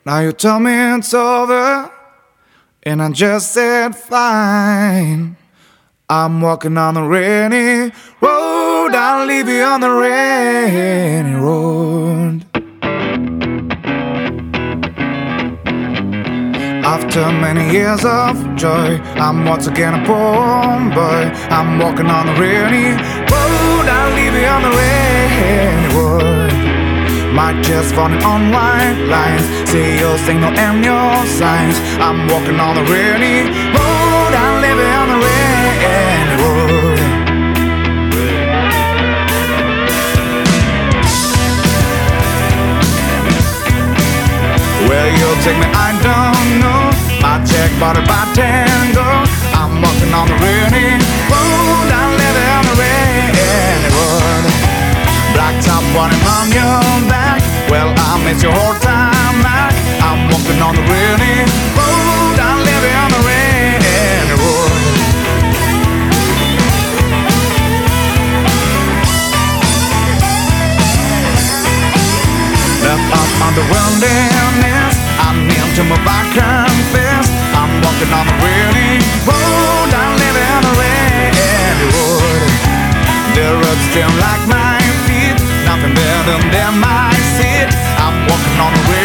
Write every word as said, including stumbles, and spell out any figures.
Now you tell me it's over, and I just said fine. I'm walking on the rainy road, I'll leave you on the rainy road. After many years of joy, I'm once again a poor boy. I'm walking on the rainy road, I'll leave you on the rainy road. My tears falling on white lines, see your signal and your signs. I'm walking on the rainy road, I'll leave you on the rainy road. Where you'll take me, I don't know. My check bought it by tango. I'm walking on the rainy road, I'll leave you on the rainy road. Blacktop running on your back, well, I miss your whole time back. I'm walking on the rainy road, I'll leave you on the rainy road. Left up on the wilderness, I'm into my back and fist. I'm walking on the rainy road, I'll leave you on the rainy road. The road's still like my feet, nothing better than my seat. I'm walking on the rainy